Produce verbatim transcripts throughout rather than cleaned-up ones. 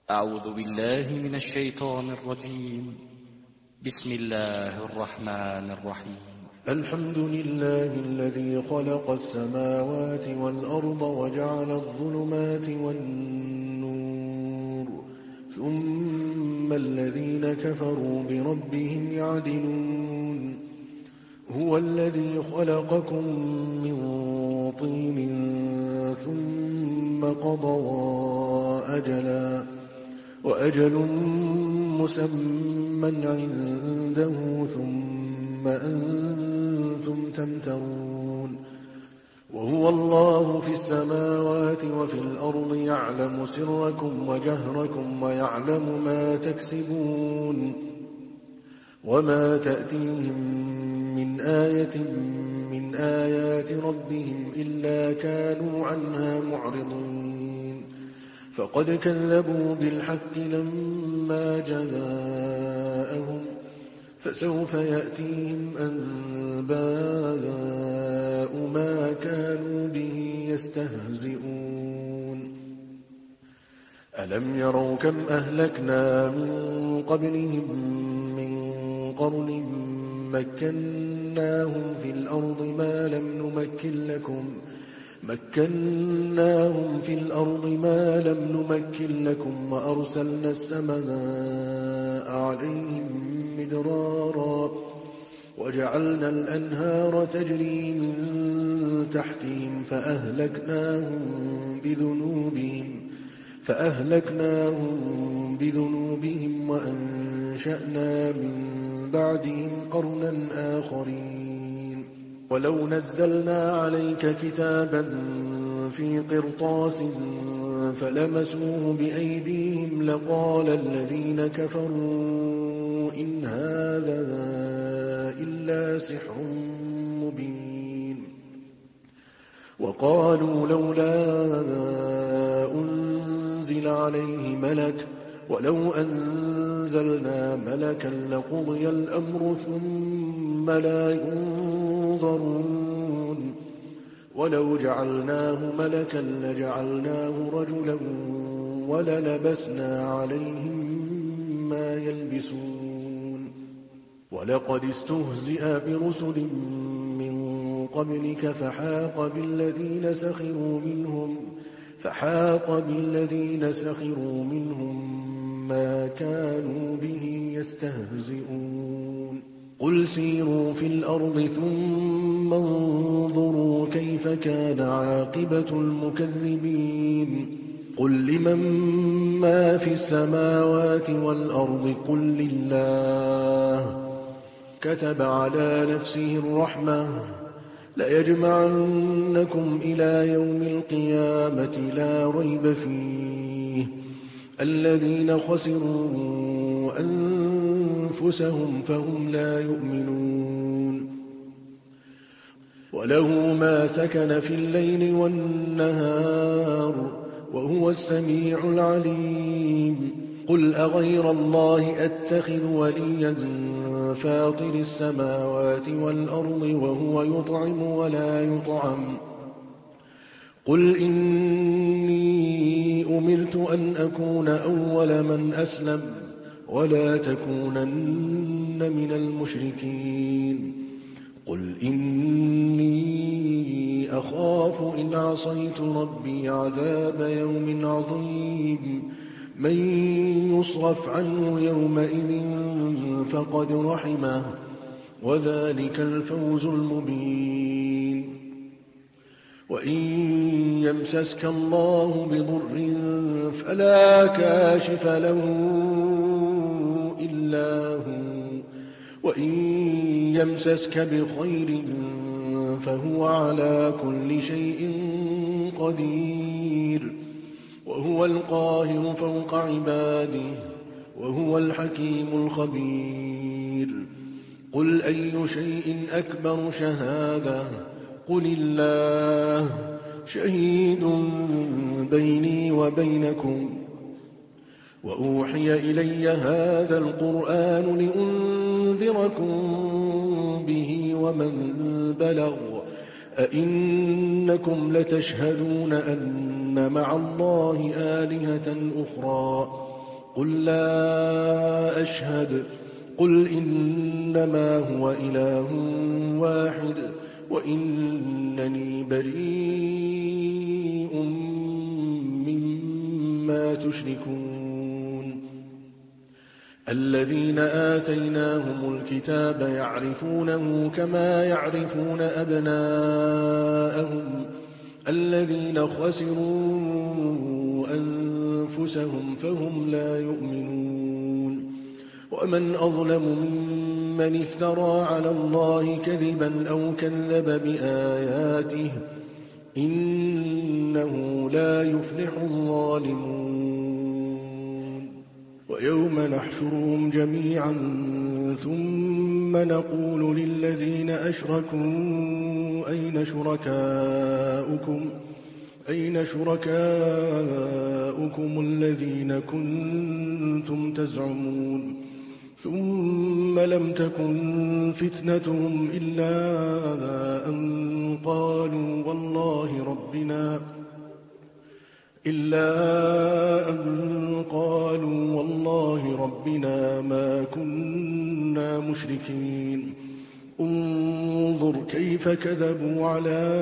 أعوذ بالله من الشيطان الرجيم. بسم الله الرحمن الرحيم. الحمد لله الذي خلق السماوات والأرض وجعل الظلمات والنور ثم الذين كفروا بربهم يعدلون. هو الذي خلقكم من طين ثم قضى أجلا وأجل مسمى عنده ثم أنتم تمترون. وهو الله في السماوات وفي الأرض يعلم سركم وجهركم ويعلم ما تكسبون. وما تأتيهم من آية من آيات ربهم إلا كانوا عنها معرضين. فقد كذبوا بالحق لما جاءهم فسوف يأتيهم أنباء ما كانوا به يستهزئون. ألم يروا كم أهلكنا من قبلهم من قرن مكناهم في الأرض ما لم نمكن لكم مكناهم في الأرض ما لم نمكن لكم وأرسلنا السماء عليهم مدرارا وجعلنا الأنهار تجري من تحتهم فأهلكناهم بذنوبهم فأهلكناهم بذنوبهم وأنشأنا من بعدهم قرنا آخرين. ولو نزلنا عليك كتابا في قرطاس فلمسوه بأيديهم لقال الذين كفروا إن هذا إلا سحر مبين. وقالوا لولا أنزل عليه ملك ولو أنزلنا ملكا لقضي الأمر ثم لا ينظرون. ولو جعلناه ملكا لجعلناه رجلا وللبسنا عليهم ما يلبسون. ولقد استهزئ برسل من قبلك فحاق بالذين سخروا منهم فحاق بالذين سخروا منهم ما كانوا به يستهزئون. قل سيروا في الأرض ثم انظروا كيف كان عاقبة المكذبين. قل لمن ما في السماوات والأرض قل لله كتب على نفسه الرحمة ليجمعنكم إلى يوم القيامة لا ريب فيه الذين خسروا أنفسهم فهم لا يؤمنون. وله ما سكن في الليل والنهار وهو السميع العليم. قل أغير الله أتخذ وليا فاطر السماوات والأرض وهو يطعم ولا يطعم. قل إني أمرت أن أكون أول من أسلم ولا تكونن من المشركين. قل إني أخاف إن عصيت ربي عذاب يوم عظيم. من يصرف عنه يومئذ فقد رحمه وذلك الفوز المبين. وإن يمسسك الله بضر فلا كاشف له إلا هو وإن يمسسك بخير فهو على كل شيء قدير. وهو القاهر فوق عباده وهو الحكيم الخبير. قل أي شيء أكبر شهادة قل الله شهيد بيني وبينكم. وأوحي إلي هذا القرآن لأنذركم به ومن بلغ أئنكم لتشهدون أن مع الله آلهة أخرى قل لا أشهد قل إنما هو إله واحد وإنني بريء مما تشركون الذين آتيناهم الكتاب يعرفونه كما يعرفون أبناءهم الذين خسروا أنفسهم فهم لا يؤمنون ومن أظلم ممن افترى على الله كذبا أو كذب بآياته إنه لا يفلح الظالمون ويوم نحشرهم جميعا ثم نقول للذين أشركوا أين شركاؤكم أين شركاؤكم الذين كنتم تزعمون ثم لم تكن فتنتهم إلا أن قالوا والله ربنا إلا أن قالوا والله ربنا ما كنا مشركين انظر كيف كذبوا على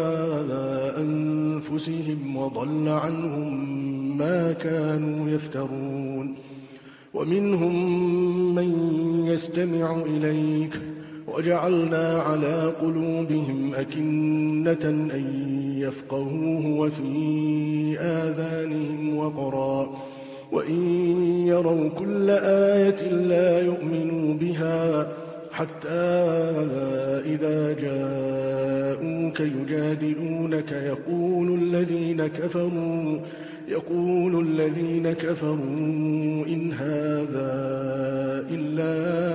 أنفسهم وضل عنهم ما كانوا يفترون ومنهم من يستمع إليك وجعلنا على قلوبهم أكنة أن يفقهوه وفي آذانهم وقرا وإن يروا كل آية لا يؤمنوا بها حتى إذا جاءوك يجادلونك يقول الذين كفروا يقول الذين كفروا إن هذا إلا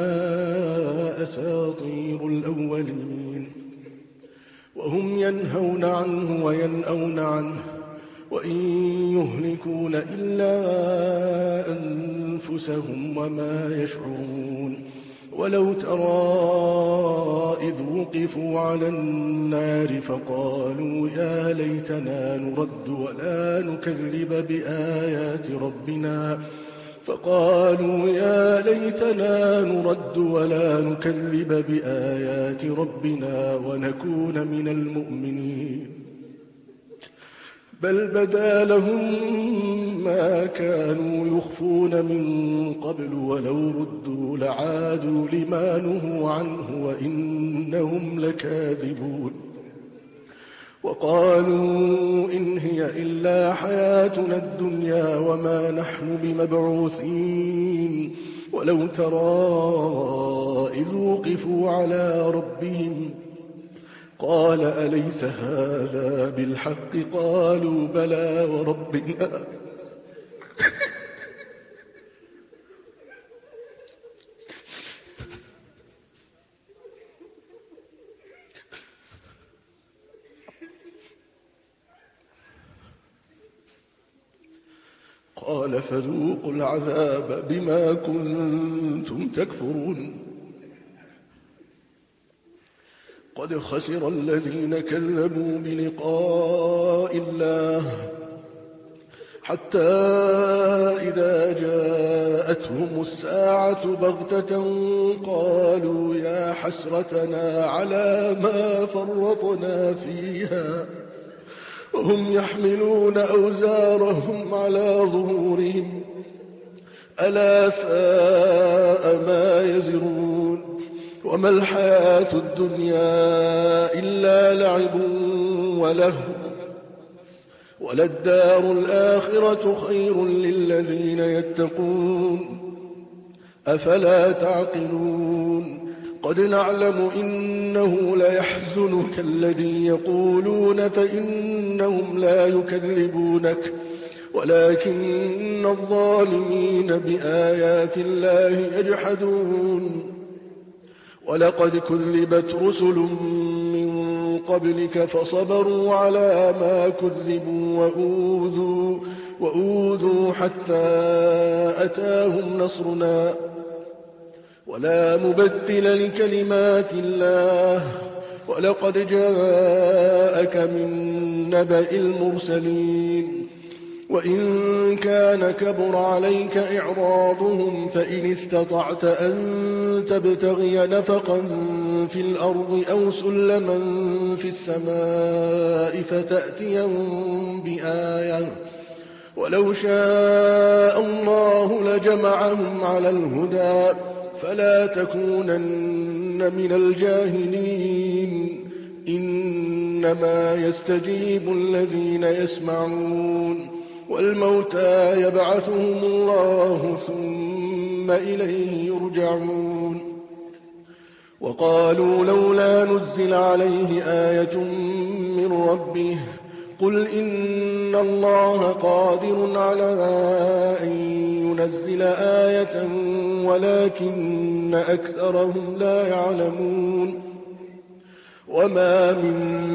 أساطير الأولين وهم ينهون عنه وينأون عنه وإن يهلكون إلا أنفسهم وما يشعرون ولو ترى إذ وقفوا على النار فقالوا يا ليتنا نرد ولا نكذب بآيات ربنا فقالوا يا ليتنا نرد ولا نكذب بآيات ربنا ونكون من المؤمنين بل بدا لهم ما كانوا يخفون من قبل ولو ردوا لعادوا لما نهوا عنه وإنهم لكاذبون وقالوا إن هي إلا حياتنا الدنيا وما نحن بمبعوثين ولو ترى إذ وقفوا على ربهم قال أليس هذا بالحق قالوا بلى وربنا قال فذوقوا العذاب بما كنتم تكفرون قد خسر الذين كذبوا بلقاء الله حتى إذا جاءتهم الساعة بغتة قالوا يا حسرتنا على ما فرطنا فيها وهم يحملون أوزارهم على ظهورهم ألا ساء ما يزرون وما الحياة الدنيا إلا لعب ولهو وللدار الآخرة خير للذين يتقون أفلا تعقلون قد نعلم إنه ليحزنك الذي يقولون فإنهم لا يكذبونك ولكن الظالمين بآيات الله يجحدون ولقد كذبت رسل من قبلك فصبروا على ما كذبوا وأوذوا, وأوذوا حتى أتاهم نصرنا ولا مبدل لكلمات الله ولقد جاءك من نبأ المرسلين وإن كان كبر عليك إعراضهم فإن استطعت أن تبتغي نفقا في الأرض أو سلما في السماء فتأتيهم بآية ولو شاء الله لجمعهم على الهدى فلا تكونن من الجاهلين إنما يستجيب الذين يسمعون والموتى يبعثهم الله ثم إليه يرجعون وقالوا لولا نزل عليه آية من ربه قل إن الله قادر على أن ينزل آية ولكن أكثرهم لا يعلمون وما من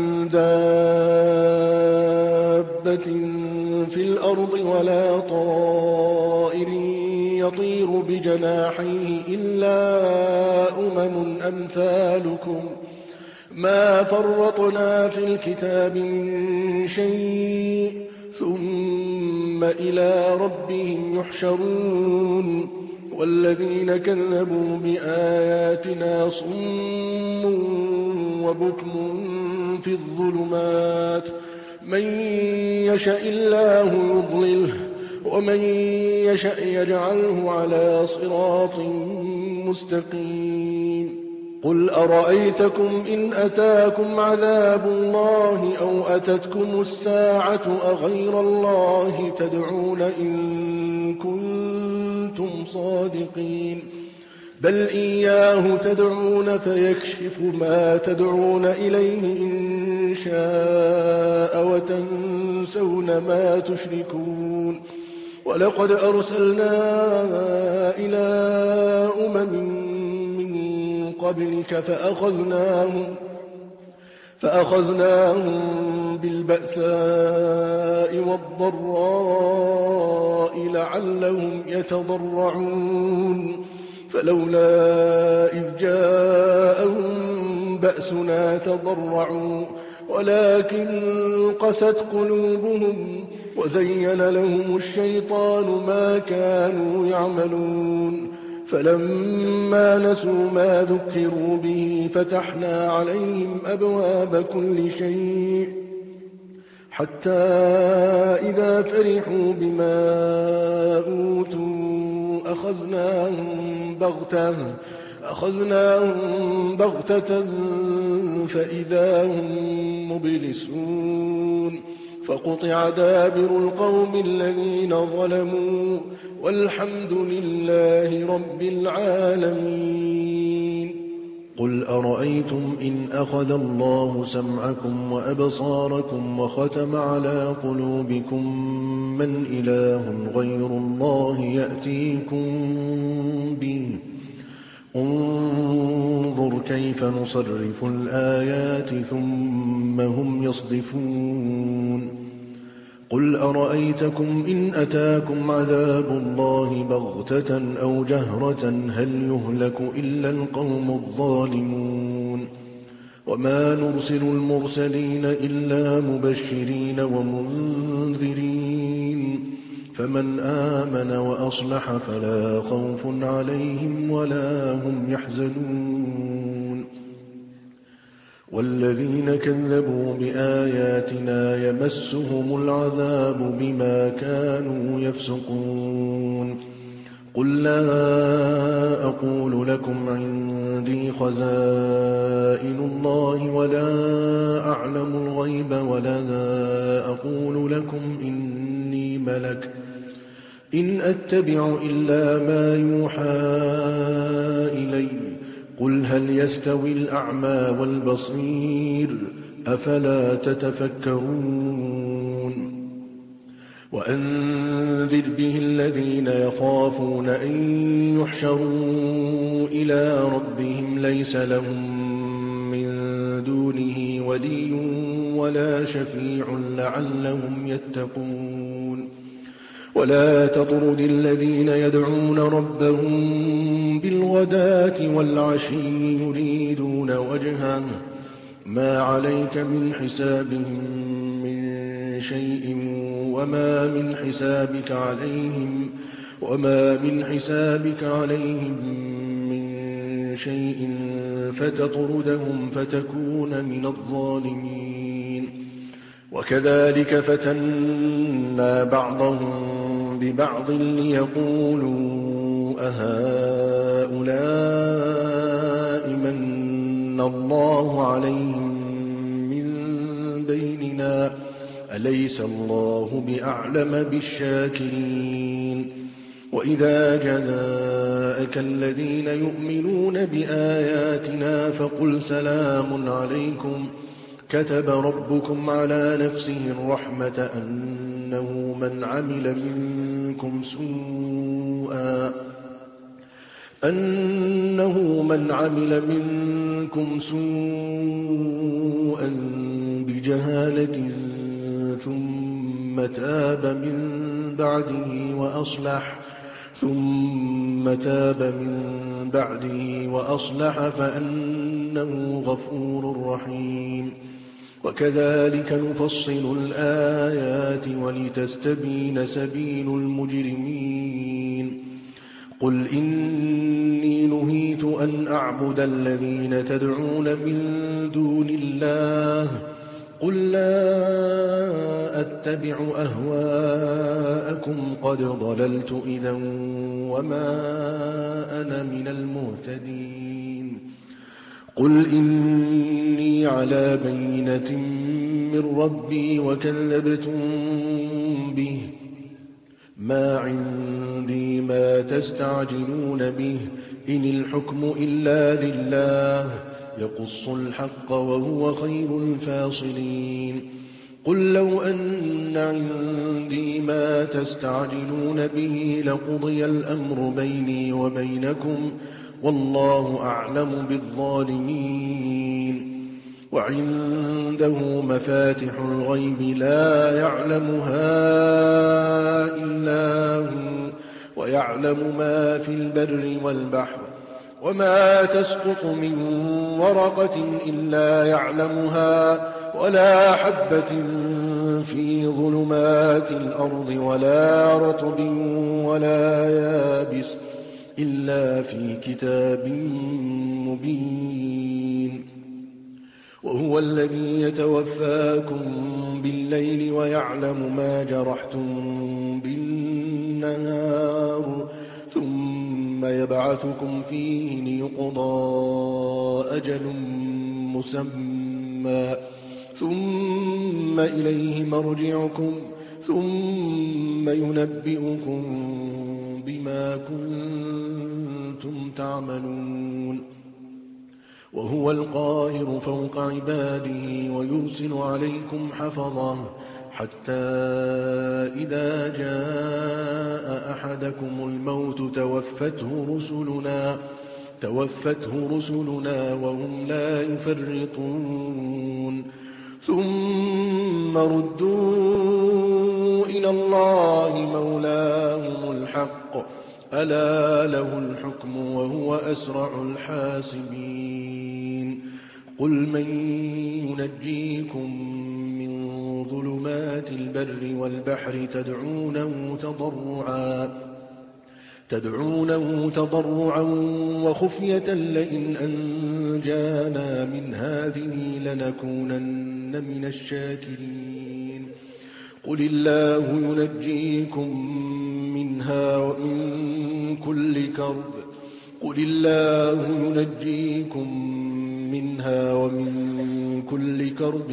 دابة في الأرض ولا طائر يطير بجناحيه إلا أمم أمثالكم ما فرطنا في الكتاب من شيء ثم إلى ربهم يحشرون والذين كذبوا بآياتنا صم وبكم في الظلمات من يشاء الله يضلله ومن يشاء يجعله على صراط مستقيم قل أرأيتكم إن أتاكم عذاب الله أو أتتكم الساعة أغير الله تدعون إن كنتم صادقين بل إياه تدعون فيكشف ما تدعون إليه إن شاء وتنسون ما تشركون ولقد أرسلنا إلى أمم قبلك فأخذناهم, فأخذناهم بالبأساء والضراء لعلهم يتضرعون فلولا إذ جاءهم بأسنا تضرعوا ولكن قست قلوبهم وزين لهم الشيطان ما كانوا يعملون فلما نسوا ما ذكروا به فتحنا عليهم أبواب كل شيء حتى إذا فرحوا بما أوتوا أخذناهم بغتة أخذناهم بغتة فإذا هم مبلسون فقطع دابر القوم الذين ظلموا والحمد لله رب العالمين قل أرأيتم إن أخذ الله سمعكم وأبصاركم وختم على قلوبكم من إله غير الله يأتيكم به انظر كيف نصرف الآيات ثم هم يصدفون قل أرأيتكم إن أتاكم عذاب الله بغتة أو جهرة هل يهلك إلا القوم الظالمون وما نرسل المرسلين إلا مبشرين ومنذرين فمن آمن وأصلح فلا خوف عليهم ولا هم يحزنون والذين كذبوا بآياتنا يمسهم العذاب بما كانوا يفسقون قل لا أقول لكم عندي خزائن الله ولا أعلم الغيب ولا أقول لكم إني ملك إن أتبع إلا ما يوحى إلي قل هل يستوي الأعمى والبصير أفلا تتفكرون وأنذر به الذين يخافون أن يحشروا إلى ربهم ليس لهم من دونه ولي ولا شفيع لعلهم يتقون ولا تطرد الذين يدعون ربهم بالغداة والعشي يريدون وجهه ما عليك من حسابهم من شيء وما من حسابك عليهم وما من حسابك عليهم من شيء فتطردهم فتكون من الظالمين. وكذلك فتنا بعضهم ببعض ليقولوا أهؤلاء من الله عليهم من بيننا أليس الله بأعلم بالشاكرين. وإذا جاءك الذين يؤمنون بآياتنا فقل سلام عليكم كتب ربكم على نفسه الرحمة أنه من عمل منكم سوءا أنه من عمل منكم سوءا بجهالة ثم تاب من بعده وأصلح ثم تاب من بعده وأصلح فأنه غفور رحيم. وكذلك نفصل الآيات ولتستبين سبيل المجرمين. قل إني نهيت أن أعبد الذين تدعون من دون الله قل لا أتبع أهواءكم قد ضللت إذا وما أنا من المهتدين. قل إني على بينة من ربي وكذبتم به ما عندي ما تستعجلون به إن الحكم إلا لله يقص الحق وهو خير الفاصلين. قل لو أن عندي ما تستعجلون به لقضي الأمر بيني وبينكم والله أعلم بالظالمين. وعنده مفاتح الغيب لا يعلمها إلا هو ويعلم ما في البر والبحر وما تسقط من ورقة إلا يعلمها ولا حبة في ظلمات الأرض ولا رطب ولا يابس إلا في كتاب مبين. وهو الذي يتوفاكم بالليل ويعلم ما جرحتم بالنهار ثم يبعثكم فيه ليقضى أجل مسمى ثم إليه مرجعكم ثم ينبئكم بما كنتم تعملون. وهو القاهر فوق عباده ويرسل عليكم حفظه حتى إذا جاء أحدكم الموت توفته رسلنا توفته رسلنا وهم لا يفرطون ثم ردوا إلى الله مولاهم الحق ألا له الحكم وهو أسرع الحاسبين. قل من ينجيكم من ظلمات البر والبحر تدعونه تضرعا تدعونه تضرعا وخفية لئن أنجانا من هذه لنكونن من الشاكرين. قل الله ينجيكم منها ومن كل كرب قل الله ينجيكم منها ومن كل كرب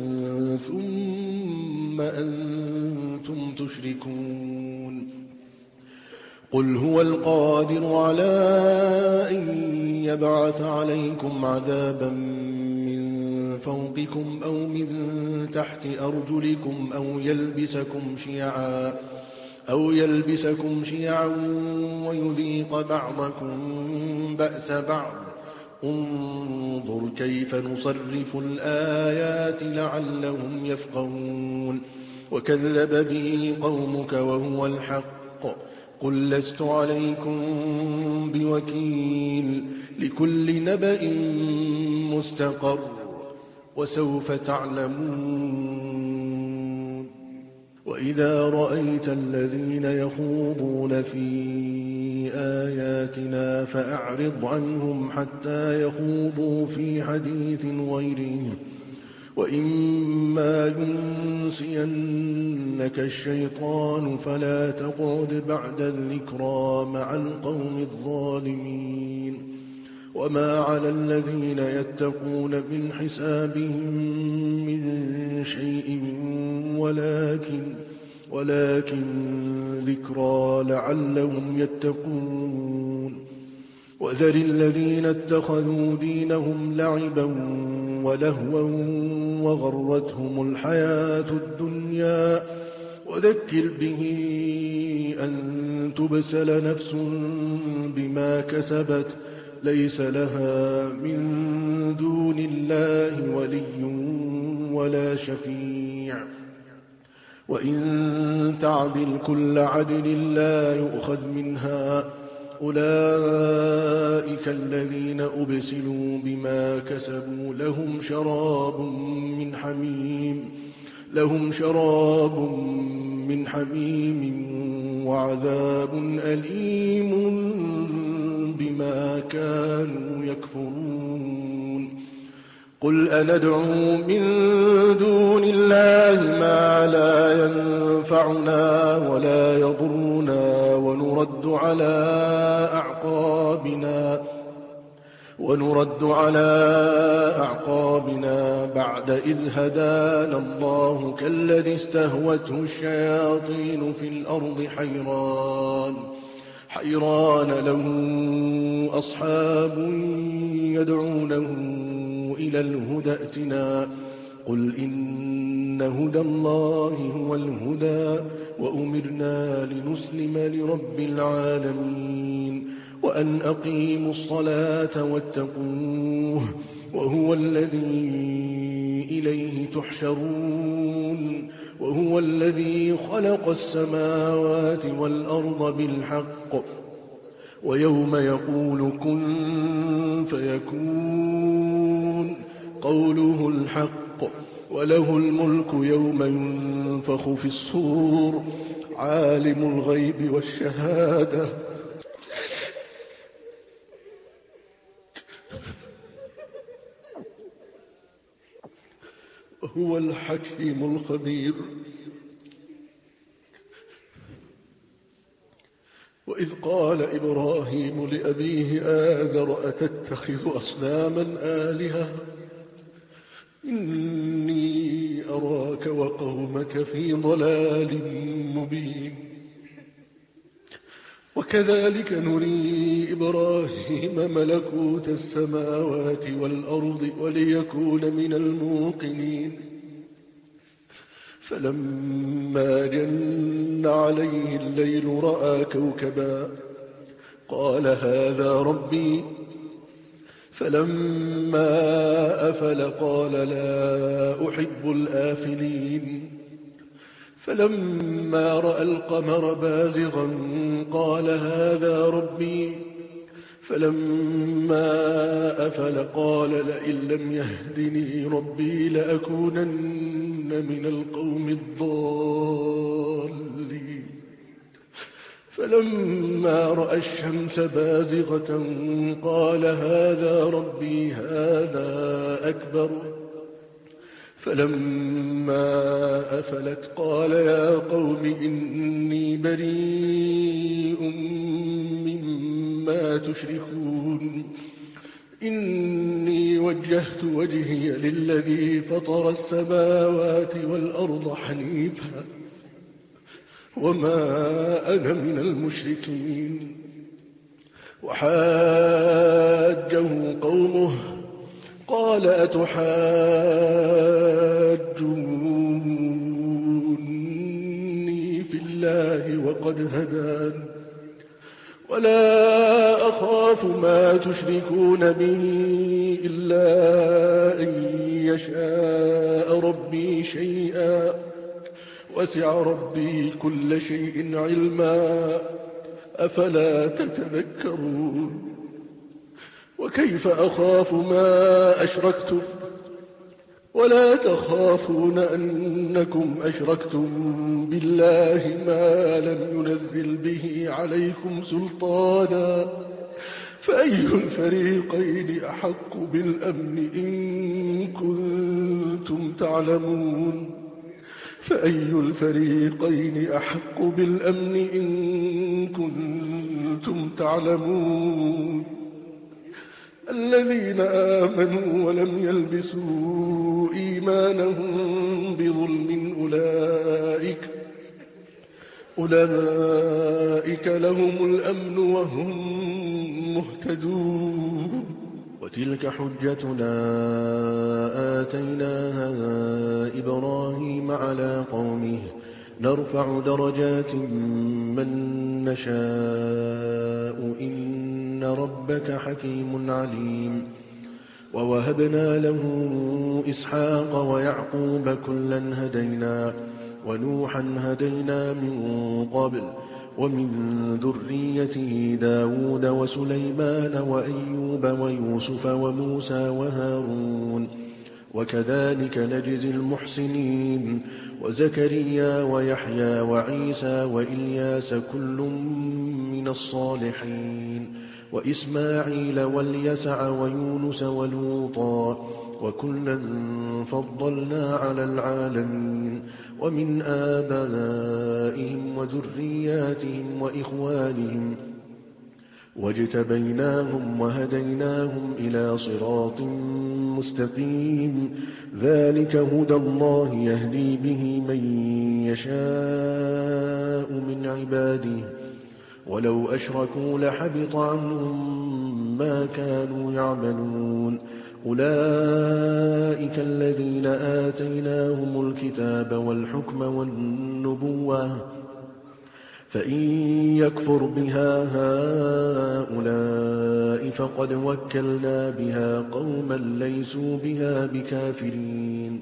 ثم أنتم تشركون. قل هو القادر على أن يبعث عليكم عذابا من فوقكم أو من تحت أرجلكم أو يلبسكم شيعا أو يلبسكم شيعا ويذيق بعضكم بأس بعض انظر كيف نصرف الآيات لعلهم يفقهون. وكذب به قومك وهو الحق قل لست عليكم بوكيل لكل نبأ مستقر وسوف تعلمون. وإذا رأيت الذين يخوضون في آياتنا فأعرض عنهم حتى يخوضوا في حديث غيره وإما ينسينك الشيطان فلا تقعد بعد الذكرى مع القوم الظالمين وما على الذين يتقون من حسابهم من شيء ولكن, ولكن ذكرى لعلهم يتقون وذر الذين اتخذوا دينهم لعبا ولهوا وغرتهم الحياة الدنيا وذكر به أن تبسل نفس بما كسبت ليس لها من دون الله ولي ولا شفيع وإن تعدل كل عدل لا يؤخذ منها أولئك الذين أبسلوا بما كسبوا لهم شراب من حميم لهم شراب من حميم وعذاب أليم بما كانوا يكفرون قل أندعو من دون الله ما لا ينفعنا ولا يضرنا ونرد على أعقابنا ونرد على أعقابنا بعد إذ هدانا الله كالذي استهوته الشياطين في الأرض حيران حيران له أصحاب يدعونه إلى الهدى ائتنا قل إن هدى الله هو الهدى وأمرنا لنسلم لرب العالمين وأن أقيموا الصلاة واتقوه وهو الذي إليه تحشرون وهو الذي خلق السماوات والأرض بالحق ويوم يقول كن فيكون قوله الحق وله الملك يوم ينفخ في الصور عالم الغيب والشهادة وهو الحكيم الخبير وإذ قال إبراهيم لأبيه آزر أتتخذ أصناما آلهة إني أراك وقومك في ضلال مبين وكذلك نري إبراهيم ملكوت السماوات والأرض وليكون من الموقنين فلما جن عليه الليل رأى كوكبا قال هذا ربي فلما أفل قال لا أحب الآفلين فلما رأى القمر بازغا قال هذا ربي فلما أفل قال لئن لم يهدني ربي لأكونن من القوم الضالين فلما رأى الشمس بازغة قال هذا ربي هذا أكبر فلما أفلت قال يا قوم إني بريء مما تشركون إني وجهت وجهي للذي فطر السماوات والأرض حنيفا وما أنا من المشركين وحاجه قومه قال أتحاجوني في الله وقد هدان ولا أخاف ما تشركون به إلا أن يشاء ربي شيئا وسع ربي كل شيء علما أفلا تتذكرون وكيف أخاف ما أشركتم ولا تخافون أنكم أشركتم بالله ما لم ينزل به عليكم سلطانا فأي الفريقين أحق بالأمن إن كنتم تعلمون فأي الفريقين أحق بالأمن إن كنتم تعلمون الذين آمنوا ولم يلبسوا إيمانهم بظلم أولئك أولئك لهم الأمن وهم مهتدون وتلك حجتنا آتيناها إبراهيم على قومه نرفع درجات من نشاء إن ربك حكيم عليم ووهبنا له إسحاق ويعقوب كلا هدينا ونوحا هدينا من قبل ومن ذريته داود وسليمان وأيوب ويوسف وموسى وهارون وكذلك نجزي المحسنين وزكريا ويحيى وعيسى وإلياس كل من الصالحين وإسماعيل واليسع ويونس ولوطا وكلا فضلنا على العالمين ومن آبائهم وذرياتهم وإخوانهم واجتبيناهم وهديناهم إلى صراط مستقيم ذلك هدى الله يهدي به من يشاء من عباده ولو أشركوا لحبط عنهم ما كانوا يعملون أولئك الذين آتيناهم الكتاب والحكم والنبوة فإن يكفر بها هؤلاء فقد وكلنا بها قوما ليسوا بها بكافرين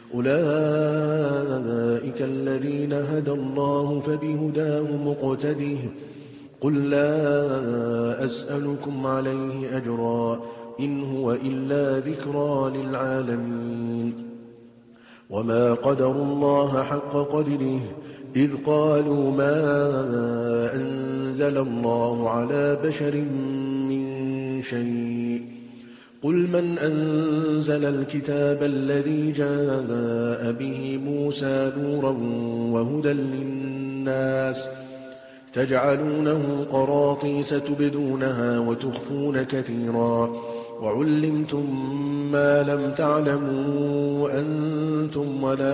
أولئك الذين هدى الله فبهداه مقتده قل لا أسألكم عليه أجرا إن هو إلا ذكرى للعالمين وما قدروا الله حق قدره إذ قالوا ما أنزل الله على بشر من شيء قل من أنزل الكتاب الذي جاء به موسى نورا وهدى للناس تجعلونه قراطيس تبدونها وتخفون كثيرا وعلمتم ما لم تعلموا أنتم ولا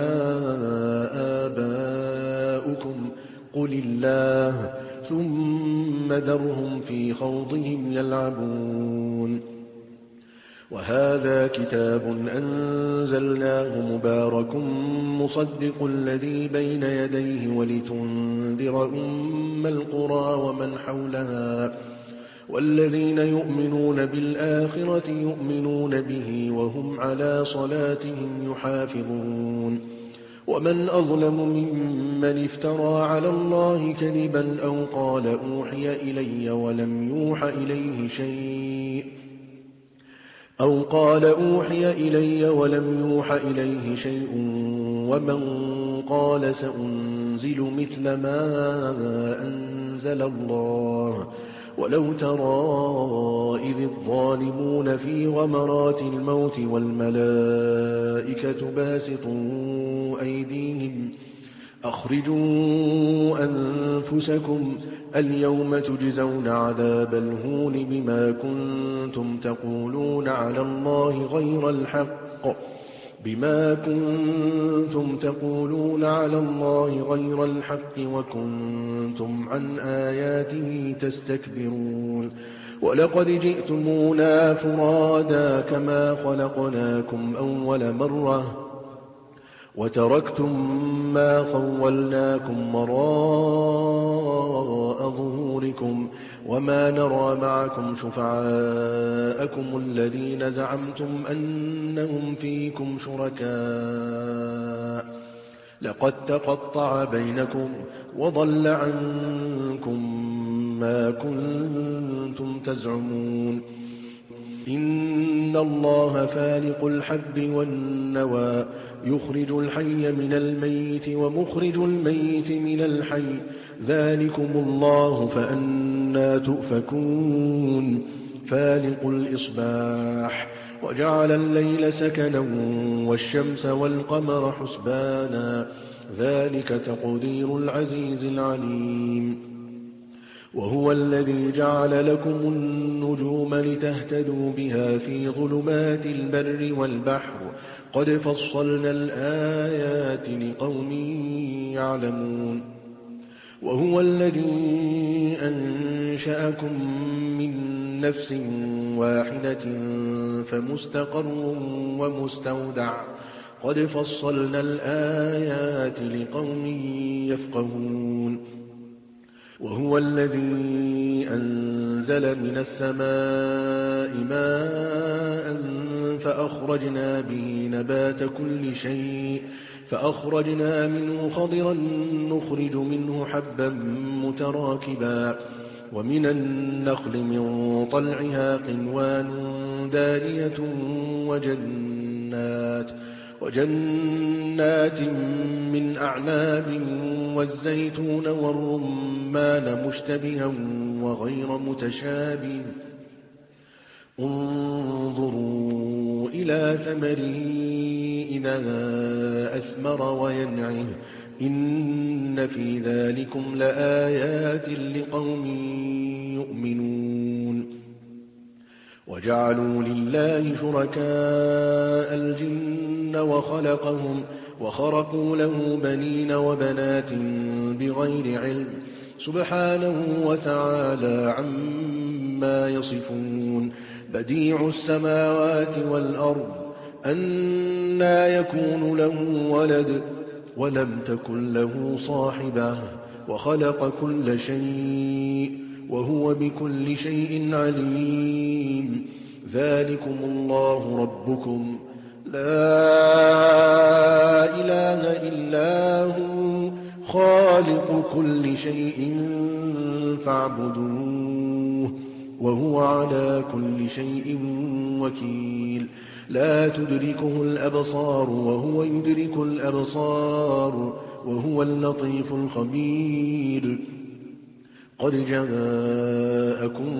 آباؤكم قل الله ثم ذرهم في خوضهم يلعبون وهذا كتاب أنزلناه مبارك مصدق الذي بين يديه ولتنذر أم القرى ومن حولها والذين يؤمنون بالآخرة يؤمنون به وهم على صلاتهم يحافظون ومن أظلم ممن افترى على الله كذبا أو قال أوحي إلي ولم يوح إليه شيء أو قال أوحي إلي ولم يوح إليه شيء ومن قال سأنزل مثل ما أنزل الله ولو ترى إذ الظالمون في غمرات الموت والملائكة باسطوا أيديهم أخرجوا أنفسكم اليوم تجزون عذاب الهون بما كنتم تقولون على الله غير الحق بما كنتم تقولون على الله غير الحق وكنتم عن آياته تستكبرون ولقد جئتمونا فرادا كما خلقناكم أول مرة وتركتم ما خولناكم وراء ظهوركم وما نرى معكم شفعاءكم الذين زعمتم أنهم فيكم شركاء لقد تقطع بينكم وضل عنكم ما كنتم تزعمون إن الله فالق الحب والنوى يخرج الحي من الميت ومخرج الميت من الحي ذلكم الله فأنى تؤفكون فالق الإصباح وجعل الليل سكنا والشمس والقمر حسبانا ذلك تقدير العزيز العليم وهو الذي جعل لكم النجوم لتهتدوا بها في ظلمات البر والبحر قد فصلنا الآيات لقوم يعلمون وهو الذي أنشأكم من نفس واحدة فمستقر ومستودع قد فصلنا الآيات لقوم يفقهون وهو الذي أنزل من السماء ماء فأخرجنا به نبات كل شيء فأخرجنا منه خضرا نخرج منه حبا متراكبا ومن النخل من طلعها قنوان دانية وجنات وجنات من أعناب والزيتون والرمان مشتبها وغير متشابه انظروا إلى ثمره إذا أثمر وينعه إن في ذلكم لآيات لقوم يؤمنون وجعلوا لله شركاء الجن وخلقهم وخرقوا له بنين وبنات بغير علم سبحانه وتعالى عما يصفون بديع السماوات والأرض أنى يكون له ولد ولم تكن له صاحبة وخلق كل شيء وهو بكل شيء عليم ذلكم الله ربكم لا إله إلا هو خالق كل شيء فاعبدوه وهو على كل شيء وكيل لا تدركه الأبصار وهو يدرك الأبصار وهو اللطيف الخبير قد جاءكم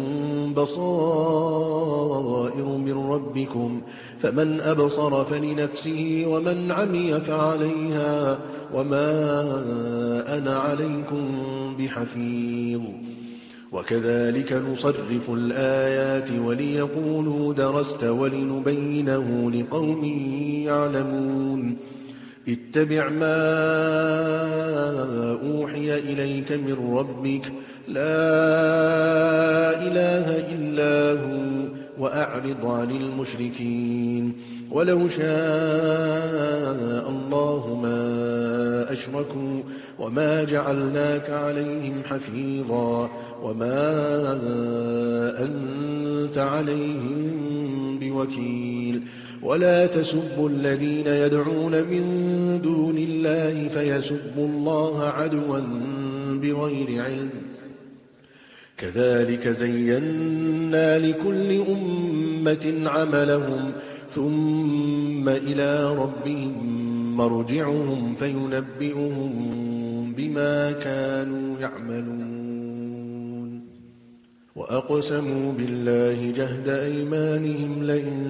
بصائر من ربكم فمن أبصر فلنفسه ومن عمي فعليها وما أنا عليكم بحفيظ وكذلك نصرف الآيات وليقولوا درست ولنبينه لقوم يعلمون اتبع ما أوحي إليك من ربك لا إله إلا هو وأعرض عن المشركين ولو شاء الله ما أشركوا وما جعلناك عليهم حفيظا وما أنت عليهم بوكيل ولا تسبوا الذين يدعون من دون الله فيسبوا الله عدوا بغير علم كذلك زينا لكل أمة عملهم ثم إلى ربهم مرجعهم فينبئهم بما كانوا يعملون وأقسموا بالله جهد أيمانهم لئن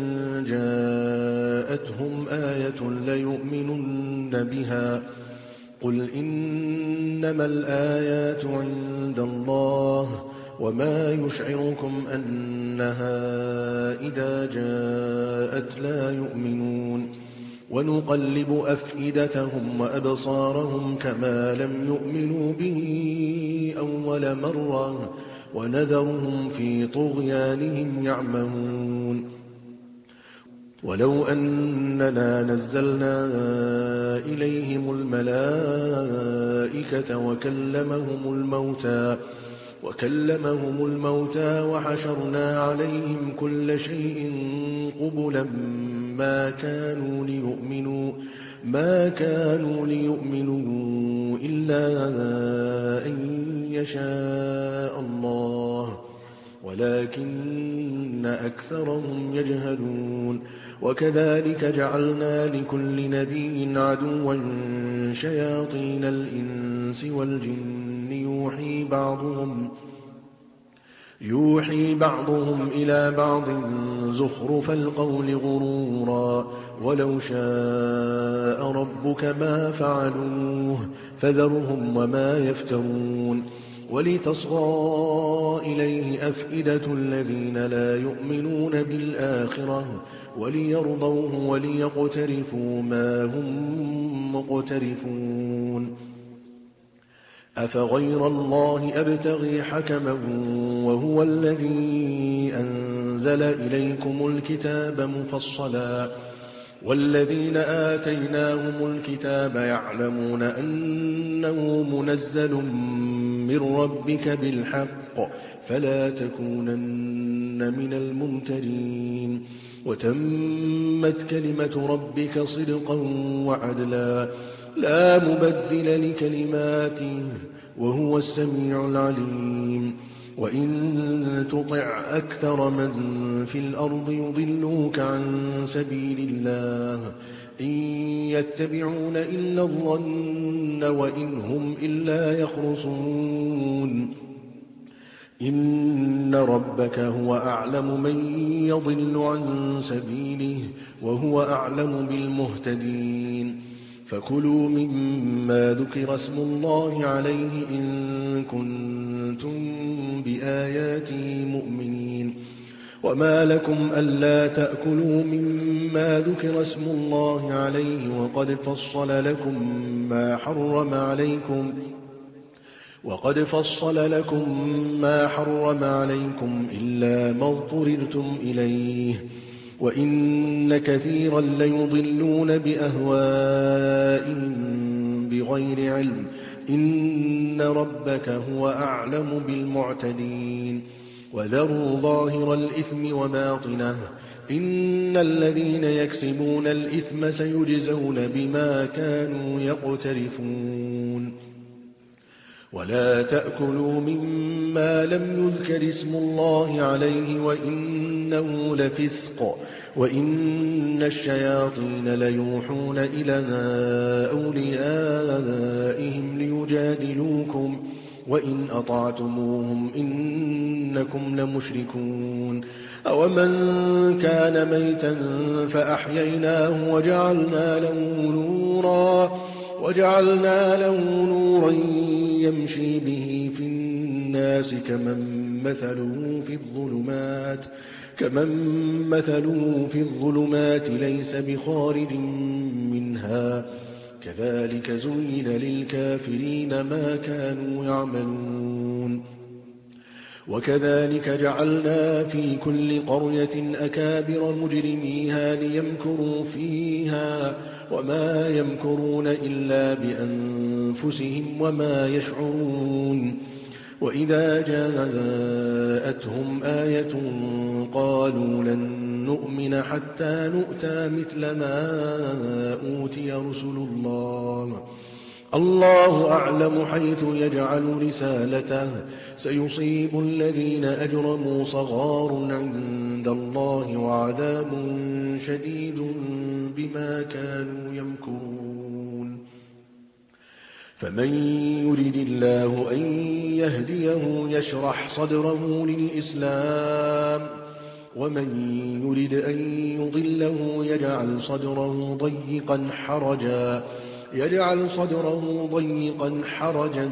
جاءتهم آية ليؤمنن بها قل إنما الآيات عند الله وما يشعركم أنها إذا جاءت لا يؤمنون ونقلب أفئدتهم وأبصارهم كما لم يؤمنوا به أول مرة ونذرهم في طغيانهم يعمهون ولو أننا نزلنا إليهم الملائكة وكلمهم الموتى وكلمهم الموتى وحشرنا عليهم كل شيء قبلا ما كانوا ليؤمنوا ما كانوا ليؤمنوا إلا أن يشاء الله ولكن أكثرهم يجهلون وكذلك جعلنا لكل نبي عدوا شياطين الإنس والجن يوحي بعضهم يوحي بعضهم إلى بعض زخرف القول غرورا ولو شاء ربك ما فعلوه فذرهم وما يفترون ولتصغى إليه أفئدة الذين لا يؤمنون بالآخرة وليرضوه وليقترفوا ما هم مقترفون أفغير الله أبتغي حكما وهو الذي أنزل إليكم الكتاب مفصلا والذين آتيناهم الكتاب يعلمون أنه منزل من ربك بالحق فلا تكونن من الممترين وتمت كلمة ربك صدقا وعدلا لا مبدل لكلماته وهو السميع العليم وإن تطع أكثر من في الأرض يضلوك عن سبيل الله إن يتبعون إلا الظن وإن هم إلا يخرصون إن ربك هو أعلم من يضل عن سبيله وهو أعلم بالمهتدين فكلوا مما ذكر اسم الله عليه إن كنتم بآياته مؤمنين وما لكم ألا تأكلوا مما ذكر اسم الله عليه وقد فصل لكم ما حرم عليكم وقد فصل لكم ما حرم عليكم إلا ما اضطررتم إليه وإن كثيرا ليضلون بأهوائهم بغير علم إن ربك هو أعلم بالمعتدين وذروا ظاهر الإثم وباطنه إن الذين يكسبون الإثم سيجزون بما كانوا يقترفون ولا تأكلوا مما لم يذكر اسم الله عليه وإنه لفسق وإن الشياطين ليوحون إلى أوليائهم ليجادلوكم وإن أطعتموهم إنكم لمشركون أومن كان ميتا فأحييناه وجعلنا له نورا وجعلنا له نورا يمشي به في الناس كمن مثله في الظلمات كمن مثله في الظلمات ليس بخارج منها كذلك زين للكافرين ما كانوا يعملون وكذلك جعلنا في كل قرية أكابر مجرميها ليمكروا فيها وما يمكرون إلا بأنفسهم وما يشعرون وإذا جاءتهم آية قالوا لن نؤمن حتى نؤتى مثل ما أوتي رسل الله الله أعلم حيث يجعل رسالته سيصيب الذين أجرموا صغار عند الله وعذاب شديد بما كانوا يمكرون فمن يرد الله أن يهديه يشرح صدره للإسلام ومن يرد أن يضله يجعل صدره ضيقا حرجا يجعل صدره ضيقا حرجا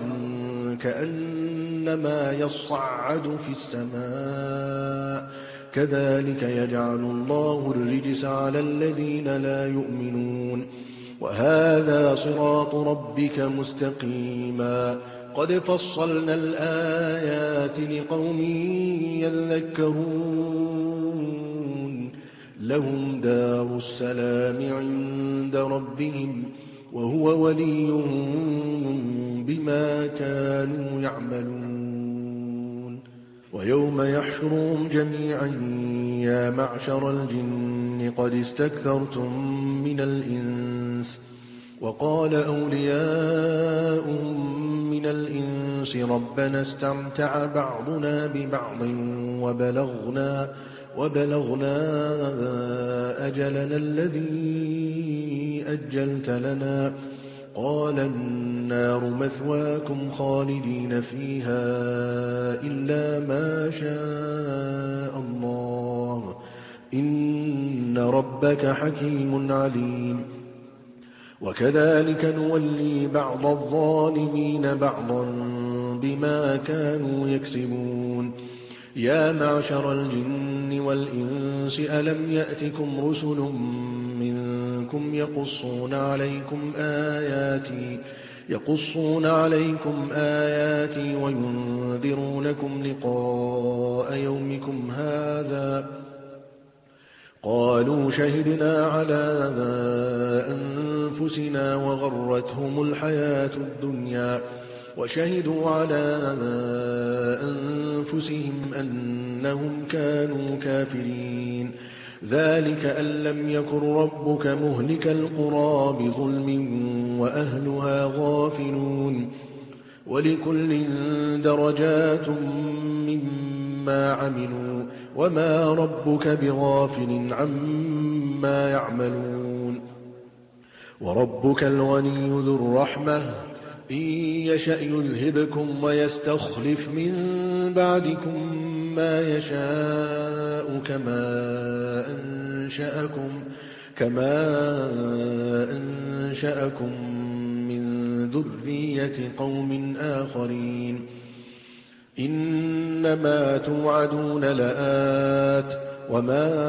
كأنما يصعد في السماء كذلك يجعل الله الرجس على الذين لا يؤمنون وهذا صراط ربك مستقيما قد فصلنا الآيات لقوم يذكرون لهم دار السلام عند ربهم وهو وليهم بما كانوا يعملون ويوم يحشرهم جميعا يا معشر الجن قد استكثرتم من الإنس وقال أولياؤهم من الإنس ربنا استمتع بعضنا ببعض وبلغنا, وبلغنا أجلنا الذي أجلت لنا قال النار مثواكم خالدين فيها إلا ما شاء الله إن ربك حكيم عليم. وكذلك نولي بعض الظالمين بعضا بما كانوا يكسبون. يا معشر الجن والإنس ألم يأتكم رسل منكم يقصون عليكم آياتي يقصون عليكم آياتي وينذرونكم لقاء يومكم هذا قالوا شهدنا على أنفسنا وغرتهم الحياة الدنيا وشهدوا على أنفسهم أنهم كانوا كافرين. ذلك أن لم يكن ربك مهلك القرى بظلم وأهلها غافلون. ولكل درجات مما عملوا وما ربك بغافل عما يعملون. وربك الغني ذو الرحمة إن يشأ يذهبكم ويستخلف من بعدكم ما يشاء كما أنشأكم, كما أنشأكم من ذرية قوم آخرين. إنما توعدون لآت وما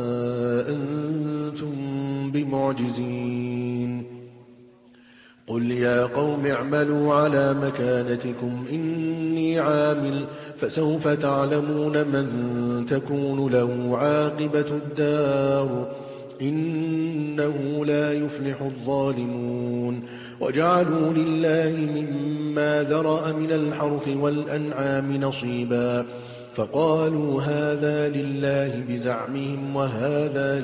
أنتم بمعجزين. قل يا قوم اعملوا على مكانتكم إني عامل فسوف تعلمون من تكون له عاقبة الدار إنه لا يفلح الظالمون. وجعلوا لله مما ذرأ من الحرث والأنعام نصيبا فقالوا هذا لله بزعمهم وهذا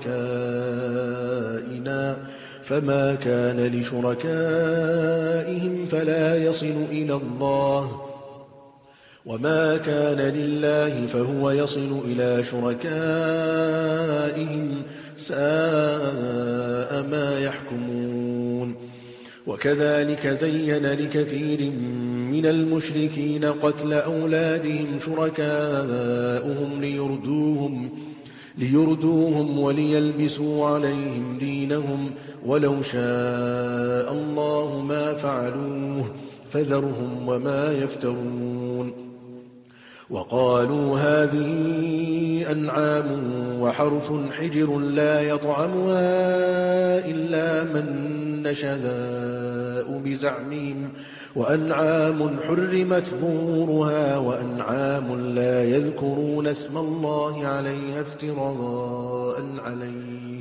لشركائنا فما كان لشركائهم فلا يصل إلى الله وما كان لله فهو يصل إلى شركائهم ساء ما يحكمون. وكذلك زين لكثير من المشركين قتل أولادهم شركاؤهم ليردوهم, ليردوهم وليلبسوا عليهم دينهم ولو شاء الله ما فعلوه فذرهم وما يفترون. وقالوا هذه أنعام وحرث حجر لا يطعمها إلا من نشاء بزعمهم وأنعام حرمت ظهورها وأنعام لا يذكرون اسم الله عليها افتراء عليه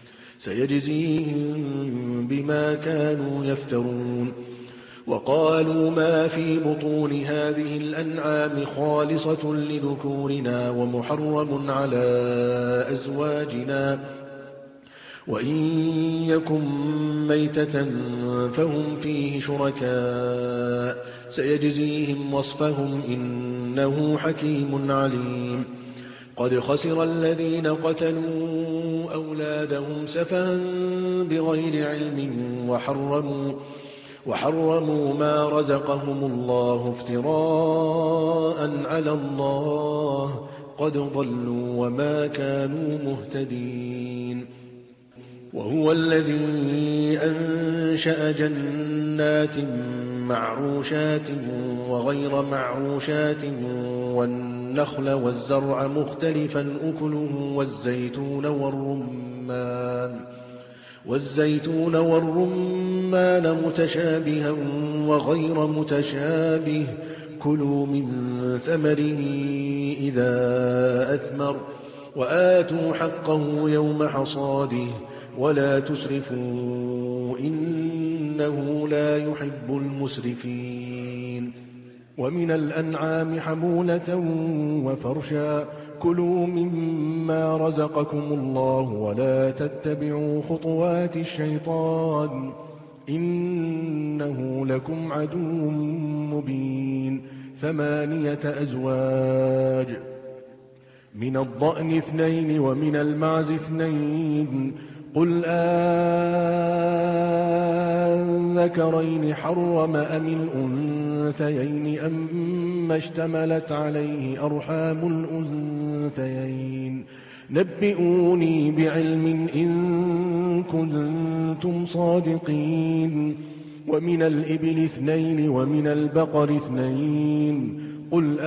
سيجزيهم بما كانوا يفترون. وقالوا ما في بطون هذه الأنعام خالصة لذكورنا ومحرم على أزواجنا وإن يكن ميتة فهم فيه شركاء سيجزيهم وصفهم إنه حكيم عليم. قد خسر الذين قتلوا أولادهم سفها بغير علم وحرموا وحرموا ما رزقهم الله افتراء على الله قد ضلوا وما كانوا مهتدين. وهو الذي أنشأ جنات معروشات وغير معروشات والنخل والزرع مختلفا أكله والزيتون والرمان والزيتون والرمان متشابها وغير متشابه كلوا من ثمره إذا أثمر وآتوا حقه يوم حصاده ولا تسرفوا إنه لا يحب المسرفين. ومن الأنعام حمولة وفرشا كلوا مما رزقكم الله ولا تتبعوا خطوات الشيطان إنه لكم عدو مبين. ثمانية أزواج، من الضأن اثنين ومن المعز اثنين، قل أذكرين حرم أم الأنثيين أما اشتملت عليه أرحام الأنثيين. نبئوني بعلم إن كنتم صادقين. ومن الإبل اثنين ومن البقر اثنين، قل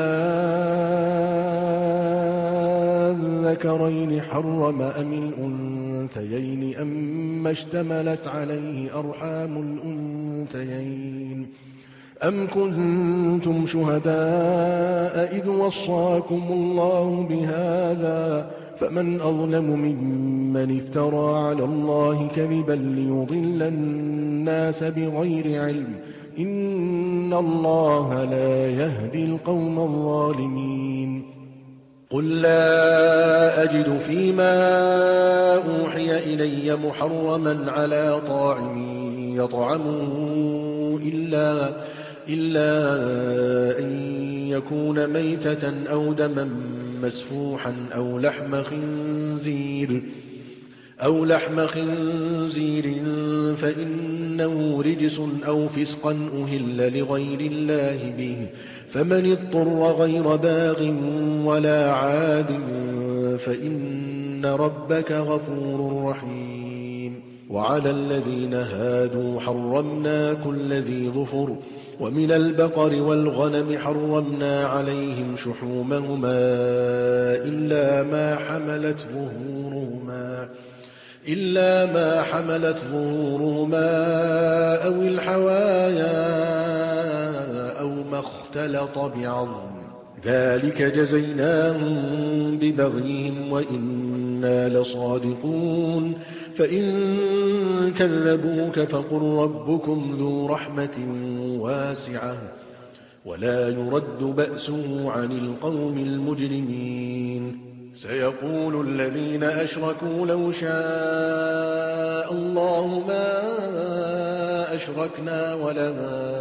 أذكرين حرم أم الأنثيين أما اشتملت عليه أرحام الأنثيين. أم كنتم شهداء إذ وصاكم الله بهذا فمن أظلم ممن افترى على الله كذبا ليضل الناس بغير علم. إن الله لا يهدي القوم الظالمين. قل لا أجد فيما أوحي إلي محرما على طاعم يطعمه إلا, إلا أن يكون ميتة أو دما مسفوحا أو لحم خنزير أو لحم خنزير فإنه رجس أو فسقا أهل لغير الله به، فمن اضطر غير باغ ولا عاد فإن ربك غفور رحيم. وعلى الذين هادوا حرمنا كل ذي ظفر، ومن البقر والغنم حرمنا عليهم شحومهما إلا ما حملت ظهورهما إلا ما حملت ظهورهما أو الحوايا أو ما اختلط بعظم، ذلك جزيناهم ببغيهم وإنا لصادقون. فإن كذبوك فقل ربكم ذو رحمة واسعة ولا يرد بأسه عن القوم المجرمين. سيقول الذين أشركوا لو شاء الله ما أشركنا ولا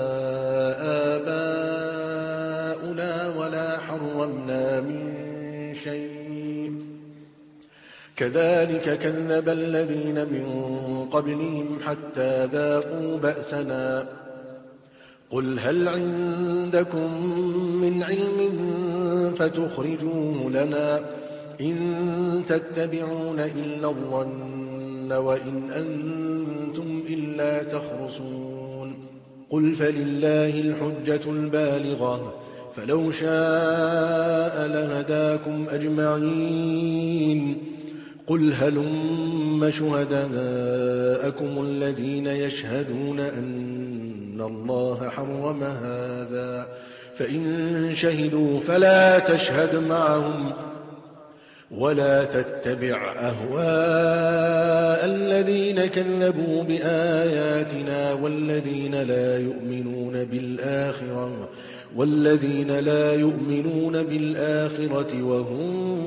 آباؤنا ولا حرمنا من شيء، كذلك كذب الذين من قبلهم حتى ذاقوا بأسنا. قل هل عندكم من علم فتخرجوه لنا، إن تتبعون إلا الظن وإن أنتم إلا تخرصون. قل فلله الحجة البالغة فلو شاء لهداكم أجمعين. قل هلم شهداءكم الذين يشهدون أن الله حرم هذا، فإن شهدوا فلا تشهد معهم ولا تتبع أهواء الذين كذبوا بآياتنا والذين لا يؤمنون بالآخرة والذين لا يؤمنون بالآخرة وهم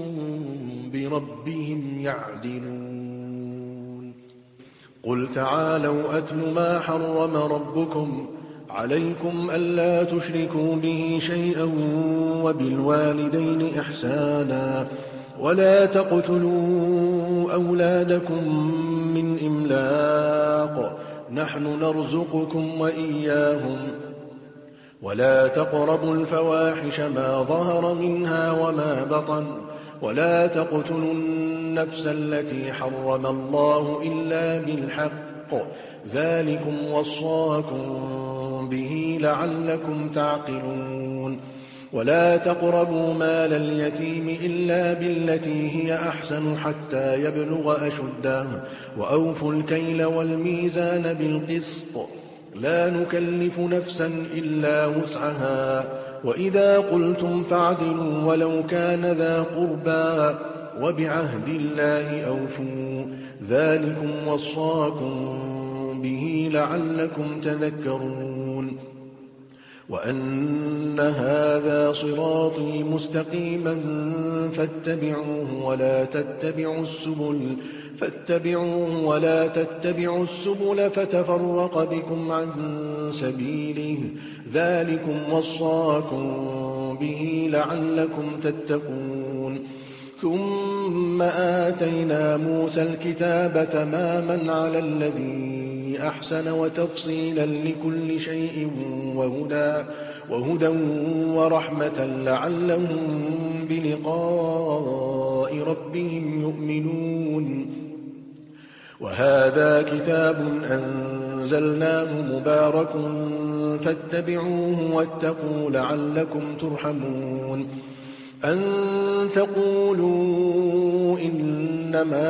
بربهم يعدلون. قل تعالوا أتل ما حرم ربكم عليكم ألا تشركوا به شيئا وبالوالدين إحسانا ولا تقتلوا أولادكم من إملاق نحن نرزقكم وإياهم ولا تقربوا الفواحش ما ظهر منها وما بطن ولا تقتلوا النفس التي حرم الله إلا بالحق ذلكم وصاكم به لعلكم تعقلون. ولا تقربوا مال اليتيم إلا بالتي هي أحسن حتى يبلغ أشده وأوفوا الكيل والميزان بالقسط لا نكلف نفسا إلا وسعها وإذا قلتم فاعدلوا ولو كان ذا قربى وبعهد الله أوفوا ذلكم وصاكم به لعلكم تذكرون. وأن هذا صراطي مستقيما فاتبعوه ولا تتبعوا السبل فاتبعوه ولا تتبعوا السبل فتفرق بكم عن سبيله ذلكم وصاكم به لعلكم تتقون ثم آتينا موسى الكتاب تماما على الذي أحسن وتفصيلا لكل شيء وهدى, وهدى ورحمة لعلهم بلقاء ربهم يؤمنون وهذا كتاب أنزلناه مبارك فاتبعوه واتقوا لعلكم ترحمون أن تقولوا إنما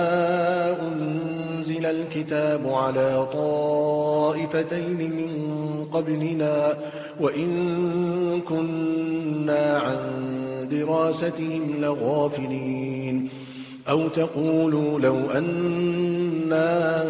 أنزل الكتاب على طائفتين من قبلنا وإن كنا عن دراستهم لغافلين أو تقولوا لو أنا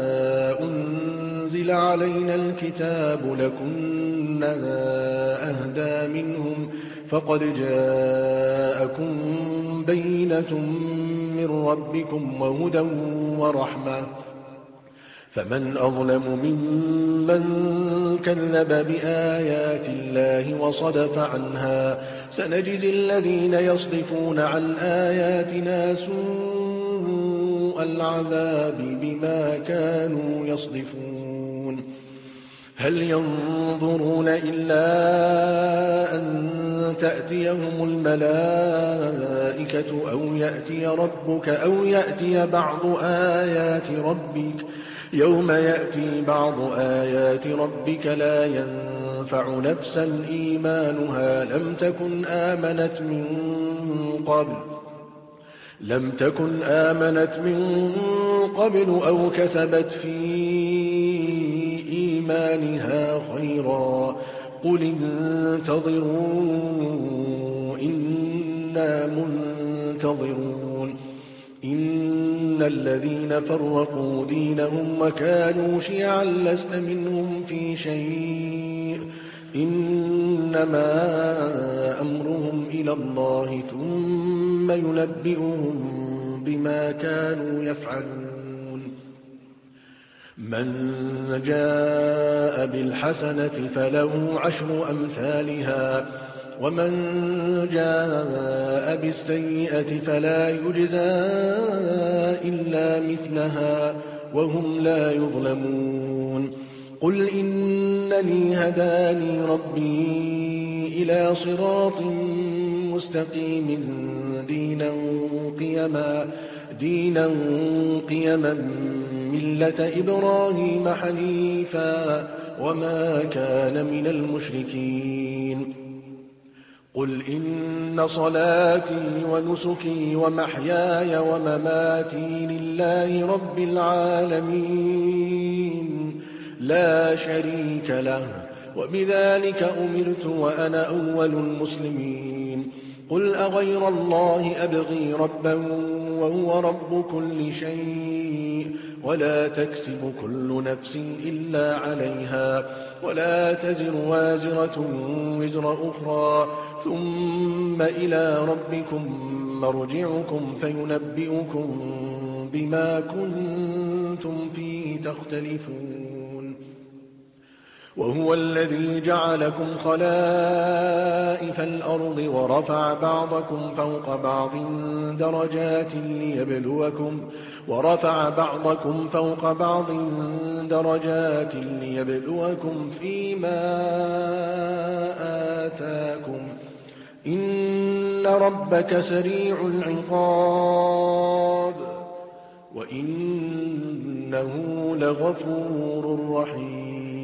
أنزل علينا الكتاب لكنا أهدى منهم فقد جاءكم بينة من ربكم وهدى ورحمة فمن أظلم ممن كذب بآيات الله وصدف عنها سنجزي الذين يصدفون عن آياتنا سوء العذاب بما كانوا يصدفون هل ينظرون إلا أن تأتيهم الملائكة أو يأتي ربك أو يأتي بعض آيات ربك يوم يأتي بعض آيات ربك لا ينفع نفسا إيمانها لم تكن آمنت من قبل لم تكن آمنت من قبل أو كسبت في إيمانها خيرا قل انتظروا إنا منتظرون إن الذين فرقوا دينهم وكانوا شيعا لست منهم في شيء إنما أمرهم إلى الله ثم ينبئهم بما كانوا يفعلون من جاء بالحسنة فله عشر أمثالها ومن جاء بالسيئة فلا يجزى إلا مثلها وهم لا يظلمون قل إنني هداني ربي إلى صراط مستقيم دينا قيما دينا قيما ملة إبراهيم حنيفا وما كان من المشركين قل إن صلاتي ونسكي ومحياي ومماتي لله رب العالمين لا شريك له وبذلك أمرت وأنا أول المسلمين قل أغير الله أبغي ربا وهو رب كل شيء ولا تكسب كل نفس إلا عليها ولا تزر وازرة وزر أخرى ثم إلى ربكم مرجعكم فينبئكم بما كنتم فيه تختلفون وهو الذي جعلكم خلائف الأرض ورفع بعضكم فوق بعض درجات ليبلوكم ورفع بعضكم فوق بعض درجات ليبلوكم فيما آتاكم إن ربك سريع العقاب وإنه لغفور رحيم